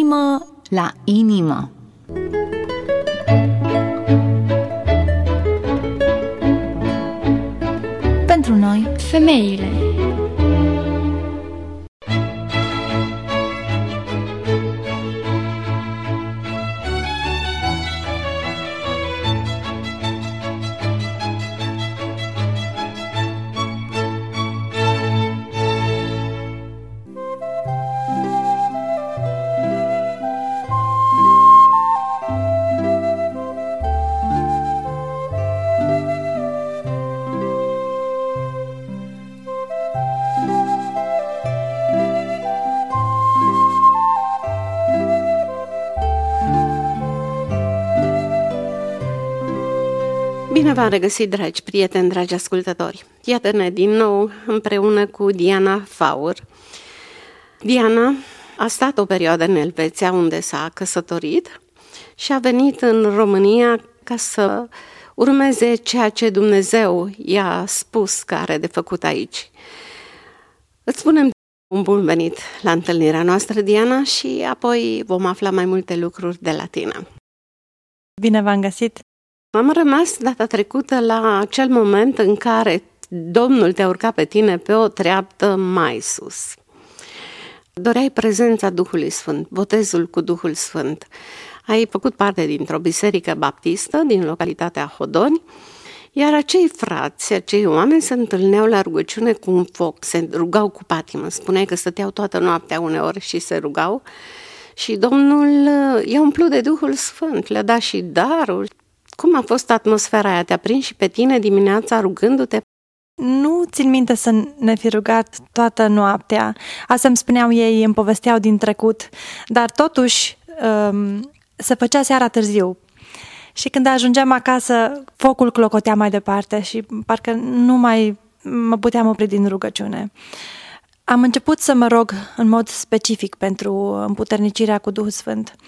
inimă la inimă. Pentru noi, femeile. Bine v-am regăsit, dragi prieteni, dragi ascultători. Iată-ne din nou împreună cu Diana Faur. Diana a stat o perioadă în Elveția, unde s-a căsătorit și a venit în România ca să urmeze ceea ce Dumnezeu i-a spus că are de făcut aici. Îți spunem un bun venit la întâlnirea noastră, Diana, și apoi vom afla mai multe lucruri de la tine. Bine v-am găsit! Am rămas data trecută la acel moment în care Domnul te-a urcat pe tine pe o treaptă mai sus. Doreai prezența Duhului Sfânt, botezul cu Duhul Sfânt. Ai făcut parte dintr-o biserică baptistă din localitatea Hodoni, iar acei frați, acei oameni se întâlneau la rugăciune cu un foc, se rugau cu patimă. Spuneai că stăteau toată noaptea uneori și se rugau și Domnul i-a umplut de Duhul Sfânt, le-a dat și daruri. Cum a fost atmosfera aia? Te-a prins și pe tine dimineața rugându-te? Nu țin minte să ne fi rugat toată noaptea. Asta îmi spuneau ei, îmi povesteau din trecut. Dar totuși se făcea seara târziu. Și când ajungeam acasă, focul clocotea mai departe și parcă nu mai mă puteam opri din rugăciune. Am început să mă rog în mod specific pentru împuternicirea cu Duhul Sfânt.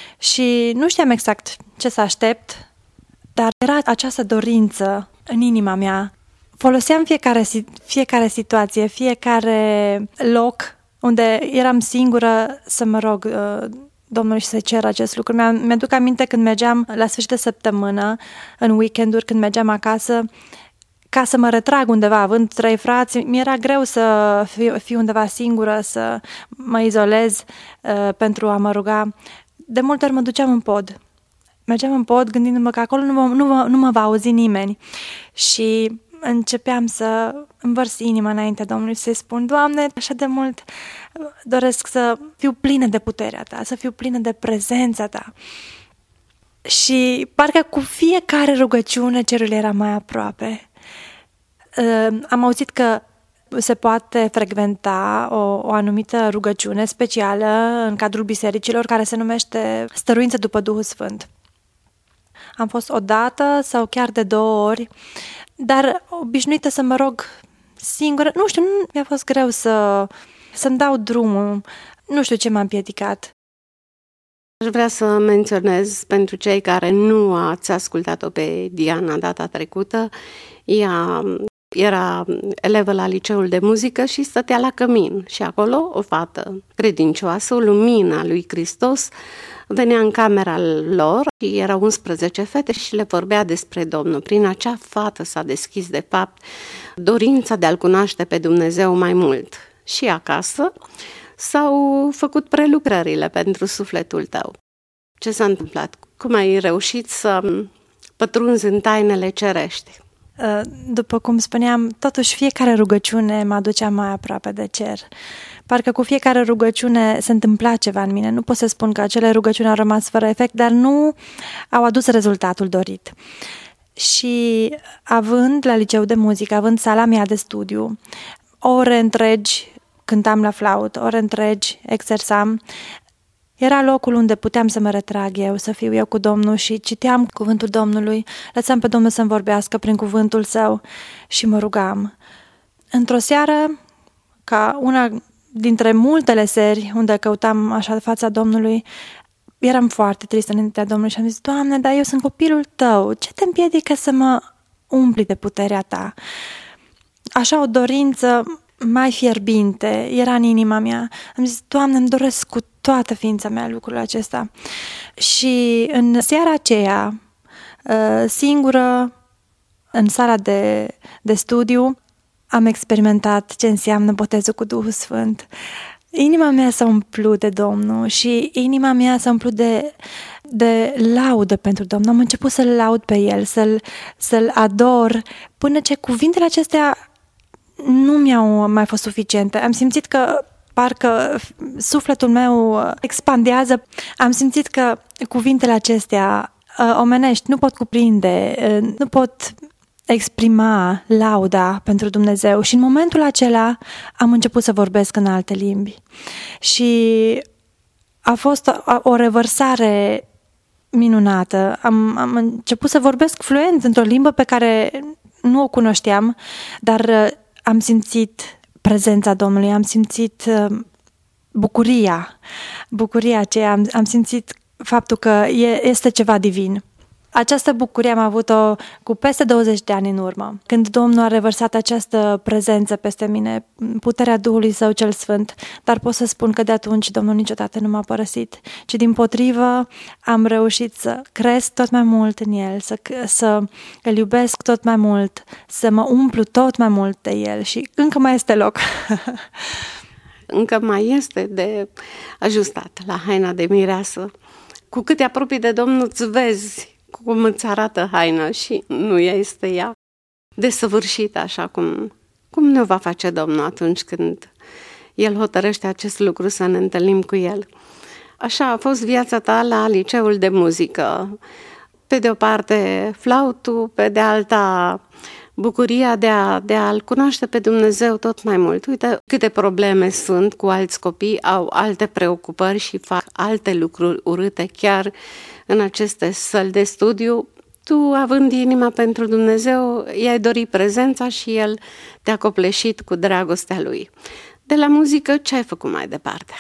Și nu știam exact ce să aștept, dar era această dorință în inima mea. Foloseam fiecare situație, fiecare loc unde eram singură să mă rog Domnului și să cer acest lucru. Mi-aduc aminte când mergeam la sfârșit de săptămână, în weekenduri, când mergeam acasă, ca să mă retrag undeva, având 3 frați, mi-era greu să fiu undeva singură, să mă izolez pentru a mă ruga. De multe ori mă duceam în pod. Mergeam în pod gândindu-mă că acolo nu mă va auzi nimeni și începeam să învărs inima înaintea Domnului și să-i spun: Doamne, așa de mult doresc să fiu plină de puterea Ta, să fiu plină de prezența Ta. Și parcă cu fiecare rugăciune cerul era mai aproape. Am auzit că se poate frecventa o anumită rugăciune specială în cadrul bisericilor care se numește stăruință după Duhul Sfânt. Am fost o dată sau chiar de 2 ori, dar obișnuită să mă rog singură. Nu știu, nu mi-a fost greu să-mi dau drumul. Nu știu ce m-a împiedicat. Aș vrea să menționez pentru cei care nu ați ascultat-o pe Diana data trecută. Ea era elevă la liceul de muzică și stătea la cămin. Și acolo o fată credincioasă, lumina lui Hristos, venea în camera lor și erau 11 fete și le vorbea despre Domnul. Prin acea fată s-a deschis, de fapt, dorința de a-L cunoaște pe Dumnezeu mai mult. Și acasă s-au făcut prelucrările pentru sufletul tău. Ce s-a întâmplat? Cum ai reușit să pătrunzi în tainele cerești? După cum spuneam, totuși fiecare rugăciune mă aducea mai aproape de cer. Parcă cu fiecare rugăciune se întâmpla ceva în mine. Nu pot să spun că acele rugăciuni au rămas fără efect, dar nu au adus rezultatul dorit. Și având la liceu de muzică, având sala mea de studiu, ore întregi cântam la flaută, ore întregi exersam, era locul unde puteam să mă retrag eu, să fiu eu cu Domnul și citeam cuvântul Domnului, lăsam pe Domnul să-mi vorbească prin cuvântul Său și mă rugam. Într-o seară, ca una dintre multele seri unde căutam așa fața Domnului, eram foarte tristă înaintea Domnului și am zis: Doamne, dar eu sunt copilul Tău, ce te împiedică să mă umpli de puterea Ta? Așa o dorință mai fierbinte era în inima mea. Am zis, Doamne, îmi doresc cu toată ființa mea lucrul acesta. Și în seara aceea, singură, în sala de studiu, am experimentat ce înseamnă botezul cu Duhul Sfânt. Inima mea s-a umplut de Domnul și inima mea s-a umplut de laudă pentru Domnul. Am început să-L laud pe El, să-L ador, până ce cuvintele acestea nu mi-au mai fost suficiente. Am simțit că parcă sufletul meu expandează. Am simțit că cuvintele acestea omenești nu pot cuprinde, nu pot exprima lauda pentru Dumnezeu. Și în momentul acela am început să vorbesc în alte limbi. Și a fost o revărsare minunată. Am început să vorbesc fluent într-o limbă pe care nu o cunoșteam, dar am simțit prezența Domnului, am simțit bucuria aceea, am simțit faptul că este ceva divin. Această bucurie am avut-o cu peste 20 de ani în urmă, când Domnul a revărsat această prezență peste mine, puterea Duhului Său cel Sfânt, dar pot să spun că de atunci Domnul niciodată nu m-a părăsit, ci dimpotrivă am reușit să cresc tot mai mult în El, să îl iubesc tot mai mult, să mă umplu tot mai mult de El și încă mai este loc. Încă mai este de ajustat la haina de mireasă. Cu cât te apropii de Domnul, îți vezi cum îți arată haina și nu este ea desăvârșită așa cum ne va face Domnul atunci când El hotărăște acest lucru să ne întâlnim cu El. Așa a fost viața ta la liceul de muzică. Pe de o parte flautul, pe de alta bucuria de a-L cunoaște pe Dumnezeu tot mai mult. Uite câte probleme sunt cu alți copii, au alte preocupări și fac alte lucruri urâte chiar în aceste săli de studiu. Tu, având inima pentru Dumnezeu, i-ai dorit prezența și El te-a copleșit cu dragostea Lui. De la muzică, ce ai făcut mai departe?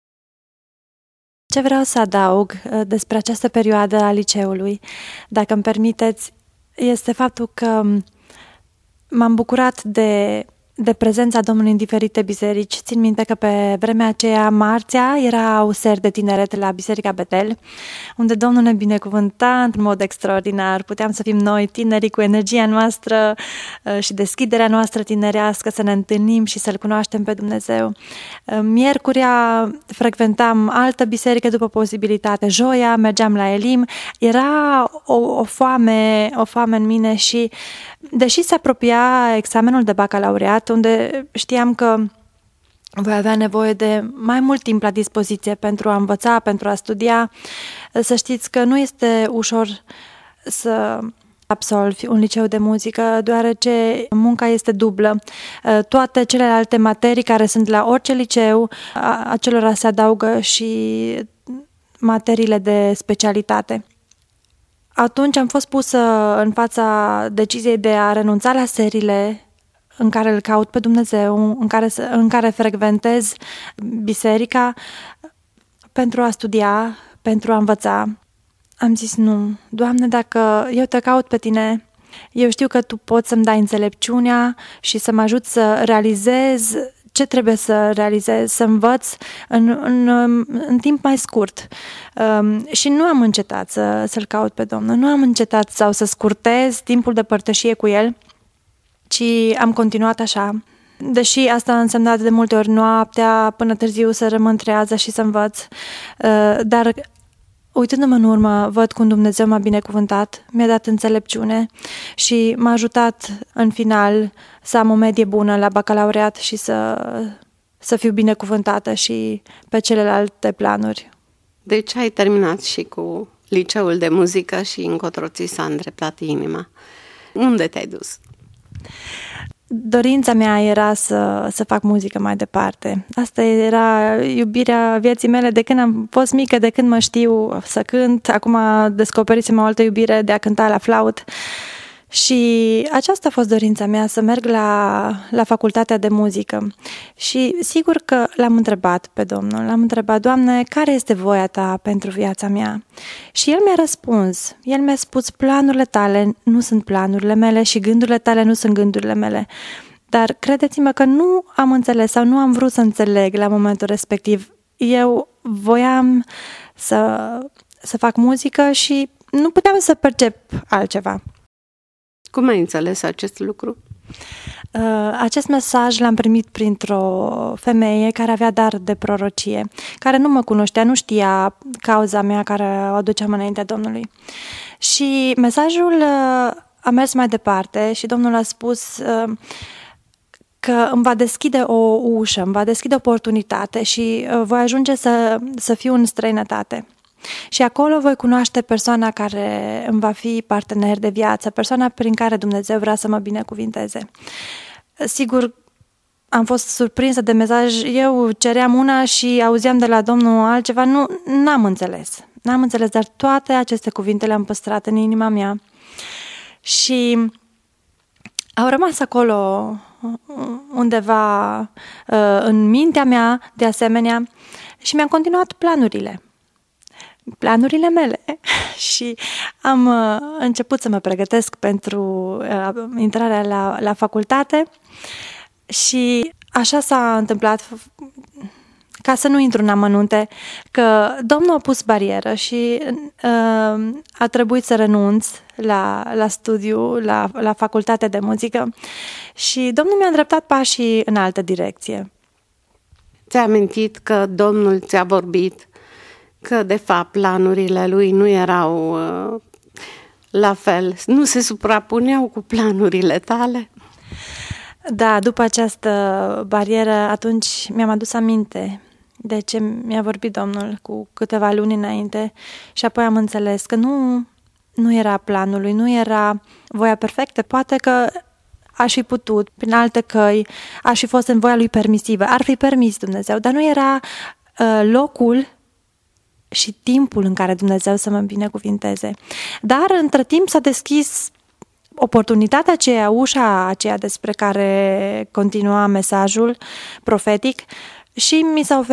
Ce vreau să adaug despre această perioadă a liceului, dacă îmi permiteți, este faptul că m-am bucurat de prezența Domnului în diferite biserici. Țin minte că pe vremea aceea, marțea, erau seri de tineret la Biserica Betel, unde Domnul ne binecuvânta într-un mod extraordinar. Puteam să fim noi, tinerii, cu energia noastră și deschiderea noastră tinerească, să ne întâlnim și să-L cunoaștem pe Dumnezeu. Miercurea frecventam altă biserică după posibilitate. Joia mergeam la Elim. Era o foame în mine și, deși se apropia examenul de bacalaureat, unde știam că voi avea nevoie de mai mult timp la dispoziție pentru a învăța, pentru a studia, să știți că nu este ușor să absolvi un liceu de muzică, deoarece munca este dublă. Toate celelalte materii care sunt la orice liceu, acelora se adaugă și materiile de specialitate. Atunci am fost pusă în fața deciziei de a renunța la seriile în care îl caut pe Dumnezeu, în care frecventez biserica pentru a studia, pentru a învăța. Am zis nu, Doamne, dacă eu te caut pe Tine, eu știu că Tu poți să-mi dai înțelepciunea și să mă ajut să realizez ce trebuie să realizez, să învăț în timp mai scurt. Și nu am încetat să-L caut pe Domnul, nu am încetat sau să scurtez timpul de părtășie cu El, ci am continuat așa. Deși asta a însemnat de multe ori noaptea până târziu să rămân trează și să învăț, dar uitându-mă în urmă, văd cum Dumnezeu m-a binecuvântat, mi-a dat înțelepciune și m-a ajutat în final să am o medie bună la bacalaureat și să fiu binecuvântată și pe celelalte planuri. Deci ai terminat și cu liceul de muzică și încotro ți s-a îndreptat inima. Unde te-ai dus? Dorința mea era să fac muzică mai departe. Asta era iubirea vieții mele de când am fost mică, de când mă știu să cânt. Acum descoperisem o altă iubire de a cânta la flaut. Și aceasta a fost dorința mea, să merg la facultatea de muzică. Și sigur că l-am întrebat pe Domnul, l-am întrebat, Doamne, care este voia Ta pentru viața mea? Și El mi-a răspuns, El mi-a spus, planurile Tale nu sunt planurile mele și gândurile Tale nu sunt gândurile mele. Dar credeți-mă că nu am înțeles sau nu am vrut să înțeleg la momentul respectiv. Eu voiam să fac muzică și nu puteam să percep altceva. Cum ai înțeles acest lucru? Acest mesaj l-am primit printr-o femeie care avea dar de prorocie, care nu mă cunoștea, nu știa cauza mea care o aduceam înaintea Domnului. Și mesajul a mers mai departe și Domnul a spus că îmi va deschide o ușă, îmi va deschide o oportunitate și voi ajunge să fiu în străinătate. Și acolo voi cunoaște persoana care îmi va fi partener de viață, persoana prin care Dumnezeu vrea să mă binecuvinteze. Sigur, am fost surprinsă de mesaj, eu ceream una și auzeam de la Domnul altceva, n-am înțeles. N-am înțeles, dar toate aceste cuvinte le-am păstrat în inima mea și au rămas acolo undeva în mintea mea, de asemenea, și mi-am continuat planurile mele și am început să mă pregătesc pentru intrarea la facultate și așa s-a întâmplat, ca să nu intru în amănunte, că Domnul a pus barieră și a trebuit să renunț la studiu, la facultate de muzică și Domnul mi-a îndreptat pașii în altă direcție. Ți-ai amintit că Domnul ți-a vorbit că, de fapt, planurile lui nu erau la fel, nu se suprapuneau cu planurile tale? Da, după această barieră, atunci mi-am adus aminte de ce mi-a vorbit Domnul cu câteva luni înainte și apoi am înțeles că nu era planul lui, nu era voia perfectă, poate că aș fi putut, prin alte căi, aș fi fost în voia lui permisivă, ar fi permis Dumnezeu, dar nu era locul și timpul în care Dumnezeu să mă binecuvinteze. Dar între timp s-a deschis oportunitatea aceea, ușa aceea despre care continua mesajul profetic și mi s-a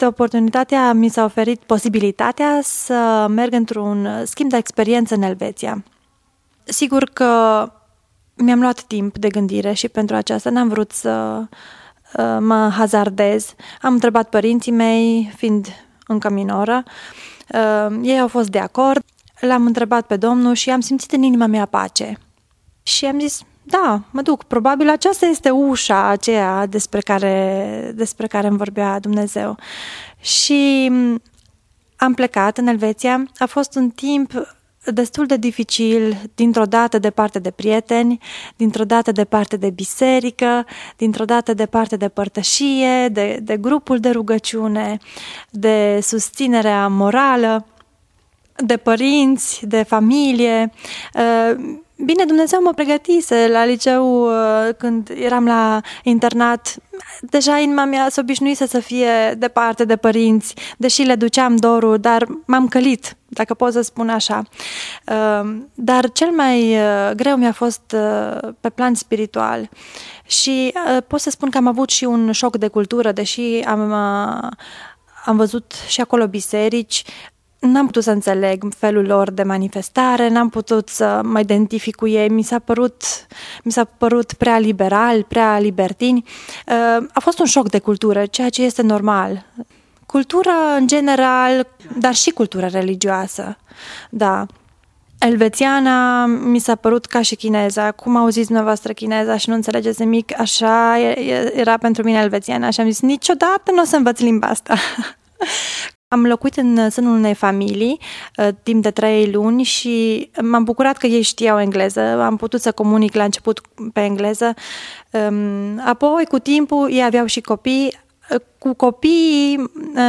oferit posibilitatea să merg într-un schimb de experiență în Elveția. Sigur că mi-am luat timp de gândire și pentru aceasta n-am vrut să mă hazardez. Am întrebat părinții mei, fiind încă minoră, ei au fost de acord, l-am întrebat pe Domnul și am simțit în inima mea pace. Și am zis, da, mă duc, probabil aceasta este ușa aceea despre care îmi vorbea Dumnezeu. Și am plecat în Elveția, a fost un timp destul de dificil, dintr-o dată departe de prieteni, dintr-o dată departe de biserică, dintr-o dată departe de părtășie, de grupul de rugăciune, de susținerea morală, de părinți, de familie. Bine, Dumnezeu mă pregătise la liceu, când eram la internat, deja inima mea s-a obișnuit să fie departe de părinți, deși le duceam dorul, dar m-am călit, dacă pot să spun așa. Dar cel mai greu mi-a fost pe plan spiritual și pot să spun că am avut și un șoc de cultură, deși am văzut și acolo biserici. N-am putut să înțeleg felul lor de manifestare, n-am putut să mă identific cu ei, mi s-a părut prea liberal, prea libertini. A fost un șoc de cultură, ceea ce este normal. Cultură în general, dar și cultură religioasă, da. Elvețiana mi s-a părut ca și chineza. Cum auziți dumneavoastră chineza și nu înțelegeți nimic, așa era pentru mine elvețiana și am zis, niciodată nu o să învăț limba asta. Am locuit în sânul unei familii timp de 3 luni și m-am bucurat că ei știau engleză, am putut să comunic la început pe engleză, apoi cu timpul ei aveau și copii, cu copiii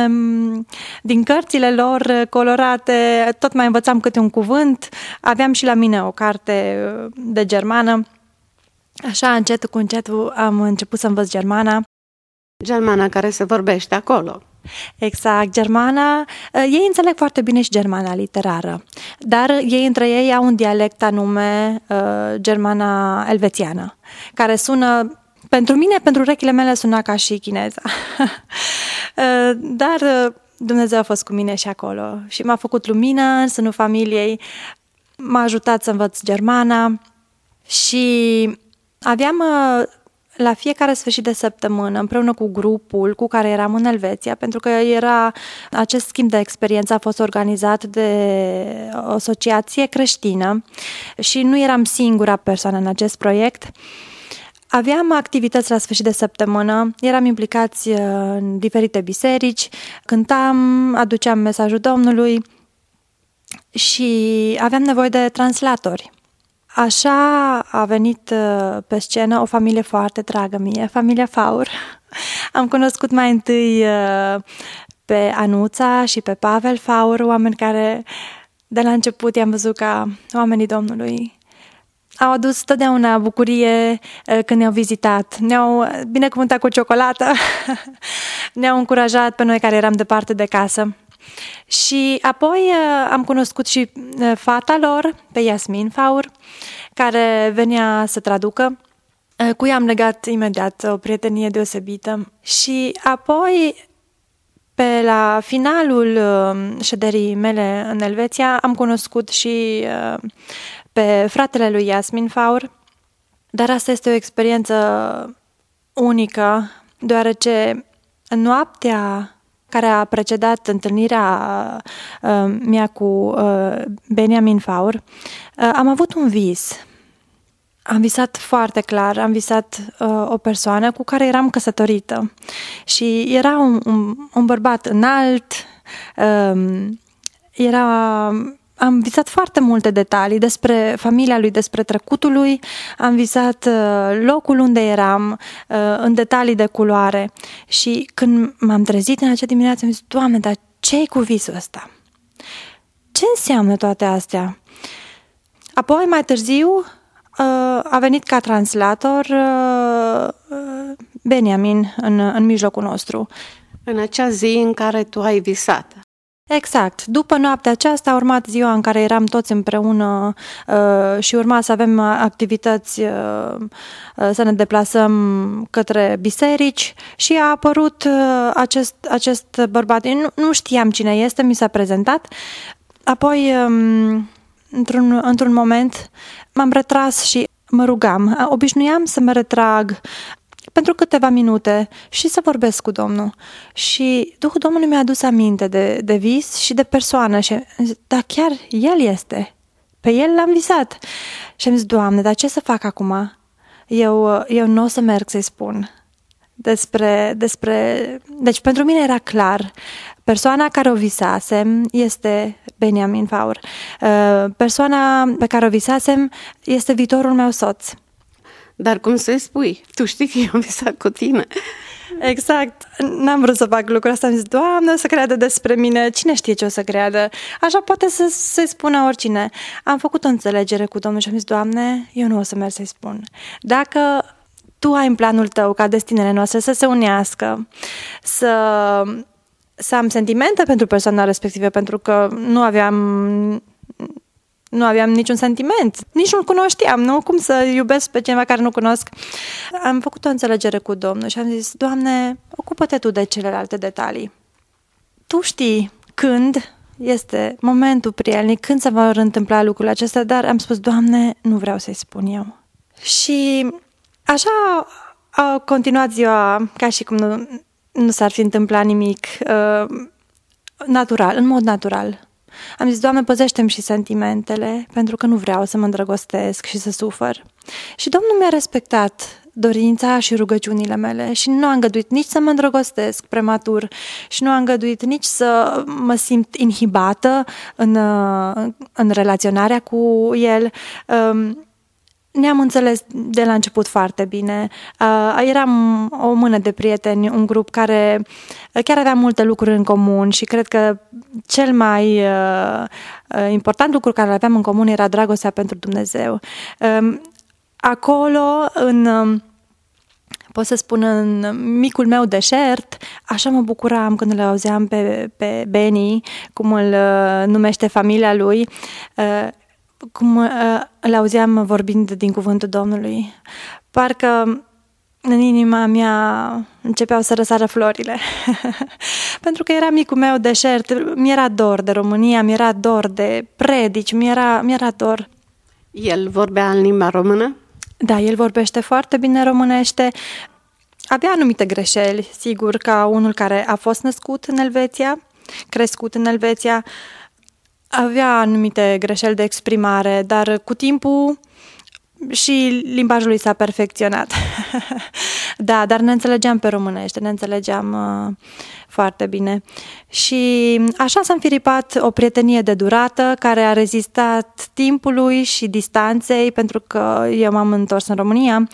din cărțile lor colorate, tot mai învățam câte un cuvânt, aveam și la mine o carte de germană, așa încet cu încetul am început să învăț germana. Germana care se vorbește acolo. Exact, germana, ei înțeleg foarte bine și germana literară, dar ei între ei au un dialect anume, germana elvețiană, care sună, pentru mine, pentru urechile mele suna ca și chineza. Dar Dumnezeu a fost cu mine și acolo și m-a făcut lumină în sânul familiei, m-a ajutat să învăț germana și aveam la fiecare sfârșit de săptămână, împreună cu grupul cu care eram în Elveția, pentru că acest schimb de experiență a fost organizat de o asociație creștină și nu eram singura persoană în acest proiect. Aveam activități la sfârșit de săptămână, eram implicați în diferite biserici, cântam, aduceam mesajul Domnului și aveam nevoie de translatori. Așa a venit pe scenă o familie foarte dragă mie, familia Faur. Am cunoscut mai întâi pe Anuța și pe Pavel Faur, oameni care de la început i-am văzut ca oamenii Domnului. Au adus totdeauna bucurie când ne-au vizitat, ne-au binecuvântat cu ciocolată, ne-au încurajat pe noi care eram departe de casă. Și apoi am cunoscut și fata lor, pe Yasmin Faur, care venea să traducă. Cu ea am legat imediat o prietenie deosebită. Și apoi, pe la finalul șederii mele în Elveția, am cunoscut și pe fratele lui Yasmin Faur. Dar asta este o experiență unică, deoarece în noaptea care a precedat întâlnirea mea cu Benjamin Faur, am avut un vis. Am visat foarte clar, am visat o persoană cu care eram căsătorită și era un bărbat înalt, am visat foarte multe detalii despre familia lui, despre trecutul lui, am visat locul unde eram, în detalii de culoare. Și când m-am trezit în acea dimineață, am zis, Doamne, dar ce-i cu visul ăsta? Ce înseamnă toate astea? Apoi, mai târziu, a venit ca translator Benjamin în mijlocul nostru. În acea zi în care tu ai visat. Exact. După noaptea aceasta a urmat ziua în care eram toți împreună și urma să avem activități, să ne deplasăm către biserici și a apărut acest bărbat. Nu știam cine este, mi s-a prezentat. Apoi, într-un moment, m-am retras și mă rugam. Obișnuiam să mă retrag pentru câteva minute și să vorbesc cu Domnul. Și Duhul Domnului mi-a adus aminte de vis și de persoană. Și dar chiar El este. Pe El l-am visat. Și am zis, Doamne, dar ce să fac acum? Eu nu o să merg să-i spun despre... Deci pentru mine era clar. Persoana care o visasem este Benjamin Faur. Persoana pe care o visasem este viitorul meu soț. Dar cum să-i spui? Tu știi că eu am visat cu tine. Exact. N-am vrut să fac lucrul ăsta. Am zis, Doamne, o să creadă despre mine. Cine știe ce o să creadă? Așa poate să-i spună oricine. Am făcut o înțelegere cu Domnul și am zis, Doamne, eu nu o să merg să-i spun. Dacă Tu ai în planul Tău ca destinele noastre să se unească, să am sentimente pentru persoana respectivă, pentru că nu aveam niciun sentiment, nici nu-l cunoșteam, nu? Cum să iubesc pe cineva care nu cunosc? Am făcut o înțelegere cu Domnul și am zis, Doamne, ocupă-te Tu de celelalte detalii. Tu știi când este momentul prielnic, când se vor întâmpla lucrurile acestea, dar am spus, Doamne, nu vreau să-i spun eu. Și așa a continuat ziua, ca și cum nu s-ar fi întâmplat nimic, natural, în mod natural. Am zis, Doamne, păzește-mi și sentimentele, pentru că nu vreau să mă îndrăgostesc și să sufăr. Și Domnul mi-a respectat dorința și rugăciunile mele și nu a îngăduit nici să mă îndrăgostesc prematur și nu a îngăduit nici să mă simt inhibată în relaționarea cu El. Ne-am înțeles de la început foarte bine. Eram o mână de prieteni, un grup care chiar avea multe lucruri în comun și cred că cel mai important lucru care aveam în comun era dragostea pentru Dumnezeu. Acolo, pot să spun, în micul meu deșert, așa mă bucuram când le auzeam pe Benny, cum îl numește familia lui, cum îl auzeam vorbind din cuvântul Domnului. Parcă în inima mea începeau să răsară florile. Pentru că era micul meu deșert, mi-era dor de România, mi-era dor de predici, mi-era dor. El vorbea în limba română? Da, el vorbește foarte bine românește. Avea anumite greșeli, sigur, ca unul care a fost născut în Elveția, crescut în Elveția. Avea anumite greșeli de exprimare, dar cu timpul și limbajul lui s-a perfecționat. Da, dar ne înțelegeam pe românește, ne înțelegeam foarte bine. Și așa s-a înfiripat o prietenie de durată care a rezistat timpului și distanței, pentru că eu m-am întors în România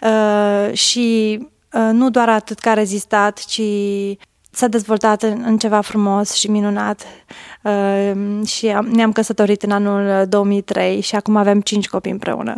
și nu doar atât că a rezistat, ci s-a dezvoltat în ceva frumos și minunat și ne-am căsătorit în anul 2003 și acum avem 5 copii împreună.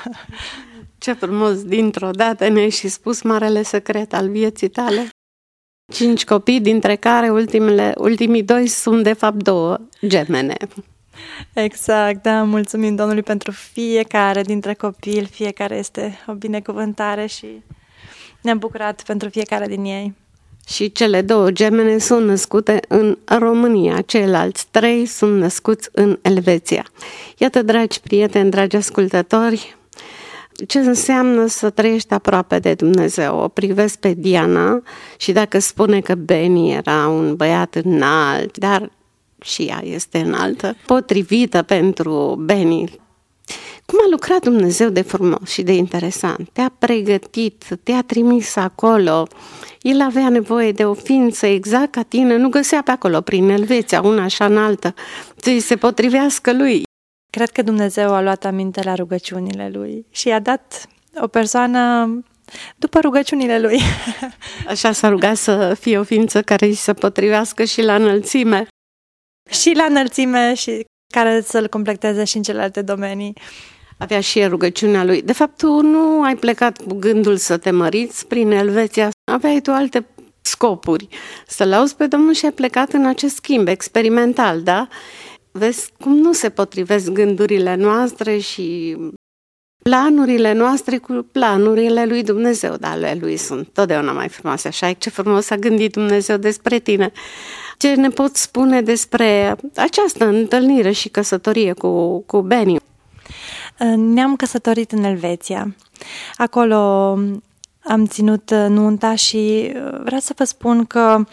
Ce frumos, dintr-o dată ne-ai și spus marele secret al vieții tale. 5 copii, dintre care ultimii 2 sunt de fapt 2 gemene. Exact, da, mulțumim Domnului pentru fiecare dintre copii, fiecare este o binecuvântare și ne-am bucurat pentru fiecare din ei. Și cele 2 gemene sunt născute în România, ceilalți 3 sunt născuți în Elveția. Iată, dragi prieteni, dragi ascultători, ce înseamnă să trăiești aproape de Dumnezeu. O privesc pe Diana și dacă spune că Beni era un băiat înalt, dar și ea este înaltă, potrivită pentru Beni. Cum a lucrat Dumnezeu de frumos și de interesant. Te-a pregătit, te-a trimis acolo. El avea nevoie de o ființă exact ca tine, nu găsea pe acolo, prin Elveția, una așa înaltă, să-i se potrivească lui. Cred că Dumnezeu a luat aminte la rugăciunile lui și i-a dat o persoană după rugăciunile lui. Așa s-a rugat să fie o ființă care îi se potrivească și la înălțime. Și la înălțime și care să-l completeze și în celelalte domenii. Avea și el rugăciunea lui. De fapt, tu nu ai plecat cu gândul să te măriți prin Elveția, aveai tu alte scopuri. Să lauzi pe Domnul și ai plecat în acest schimb experimental, da? Vezi cum nu se potrivesc gândurile noastre și planurile noastre cu planurile lui Dumnezeu, dar ale lui sunt totdeauna mai frumoase. Așa, ce frumos a gândit Dumnezeu despre tine. Ce ne poți spune despre această întâlnire și căsătorie cu Beni? Ne-am căsătorit în Elveția. Acolo am ținut nunta și vreau să vă spun că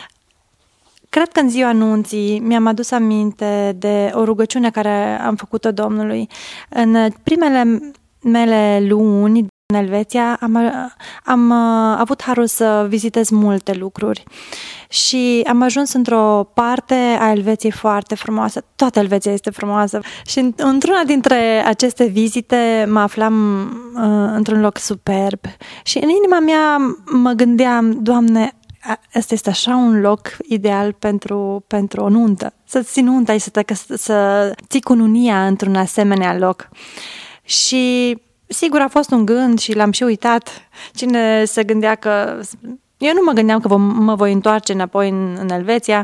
cred că în ziua nunții mi-am adus aminte de o rugăciune care am făcut-o Domnului. În primele mele luni în Elveția am avut harul să vizitez multe lucruri și am ajuns într-o parte a Elveției foarte frumoasă. Toată Elveția este frumoasă și într-una dintre aceste vizite mă aflam într-un loc superb și în inima mea mă gândeam, Doamne, ăsta este așa un loc ideal pentru o nuntă. Să-ți ții nunta și să ții cununia într-un asemenea loc. Și sigur a fost un gând și l-am și uitat. Cine se gândea că... Eu nu mă gândeam că mă voi întoarce înapoi în Elveția,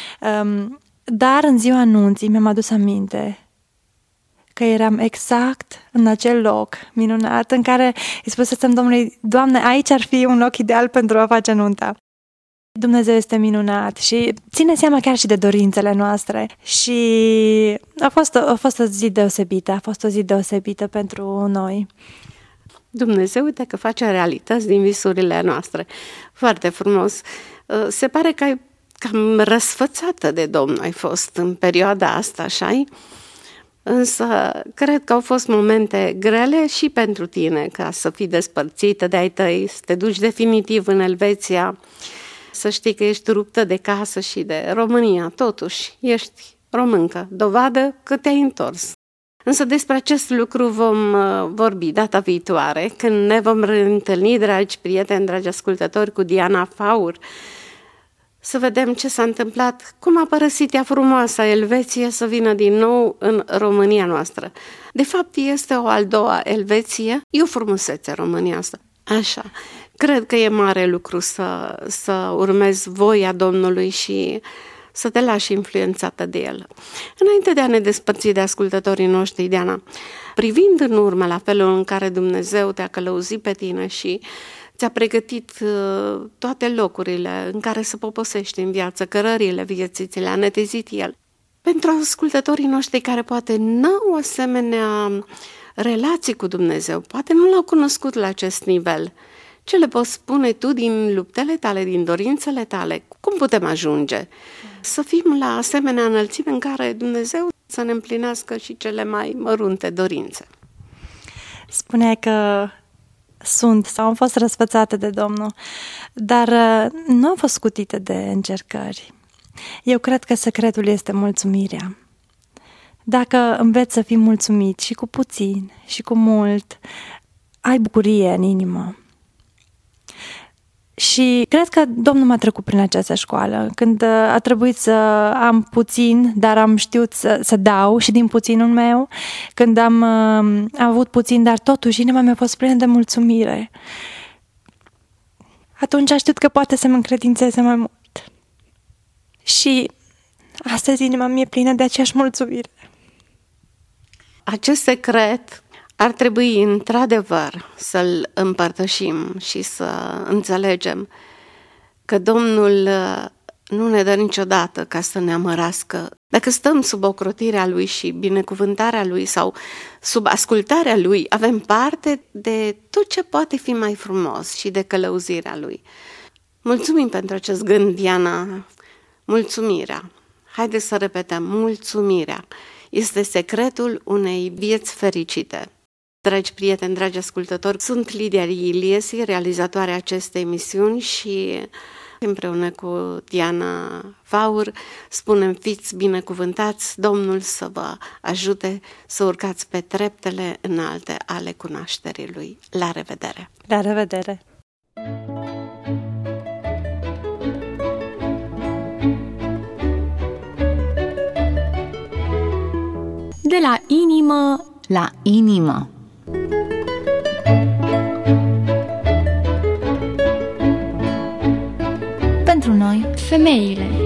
dar în ziua anunții mi-am adus aminte că eram exact în acel loc minunat în care îi spusesem Domnului, Doamne, aici ar fi un loc ideal pentru a face nunta. Dumnezeu este minunat și ține seama chiar și de dorințele noastre și a fost o zi deosebită, pentru noi. Dumnezeu, uite că face realități din visurile noastre. Foarte frumos. Se pare că ai cam răsfățată de Domnul ai fost în perioada asta, așa-i? Însă, cred că au fost momente grele și pentru tine, ca să fii despărțită de ai tăi, să te duci definitiv în Elveția, să știi că ești ruptă de casă și de România, totuși ești româncă, dovadă că te-ai întors. Însă despre acest lucru vom vorbi data viitoare, când ne vom reîntâlni, dragi prieteni, dragi ascultători, cu Diana Faur, să vedem ce s-a întâmplat, cum a părăsit ea frumoasa Elveție să vină din nou în România noastră. De fapt, este o al doua Elveție, e o frumusețe România asta. Așa, cred că e mare lucru să urmezi voia Domnului și să te lași influențată de El. Înainte de a ne despărți de ascultătorii noștri, Diana, privind în urmă la felul în care Dumnezeu te-a călăuzit pe tine și ți-a pregătit toate locurile în care să poposești în viață, cărările vieții, ți le-a netezit El. Pentru ascultătorii noștri care poate n-au asemenea relații cu Dumnezeu. Poate nu l-au cunoscut la acest nivel. Ce le poți spune tu din luptele tale, din dorințele tale? Cum putem ajunge? Să fim la asemenea înălțime în care Dumnezeu să ne împlinească și cele mai mărunte dorințe. Spuneai că sunt sau am fost răsfățate de Domnul, dar nu am fost scutite de încercări. Eu cred că secretul este mulțumirea. Dacă înveți să fii mulțumit și cu puțin și cu mult, ai bucurie în inimă. Și cred că Domnul m-a trecut prin această școală, când a trebuit să am puțin, dar am știut să dau și din puținul meu, când am avut puțin, dar totuși inima mea a fost plină de mulțumire. Atunci a știut că poate să mă încredințeze mai mult. Și astăzi inima mea e plină de aceeași mulțumire. Acest secret ar trebui într-adevăr să-l împărtășim și să înțelegem că Domnul nu ne dă niciodată ca să ne amărască. Dacă stăm sub ocrotirea Lui și binecuvântarea Lui sau sub ascultarea Lui, avem parte de tot ce poate fi mai frumos și de călăuzirea Lui. Mulțumim pentru acest gând, Diana. Mulțumirea. Haideți să repetăm, mulțumirea este secretul unei vieți fericite. Dragi prieteni, dragi ascultători, sunt Lidia Iliesi, realizatoarea acestei emisiuni și împreună cu Diana Vaur spunem: fiți binecuvântați, Domnul să vă ajute să urcați pe treptele înalte ale cunoașterii Lui. La revedere! La revedere! De la inimă la inimă. Pentru noi, femeile.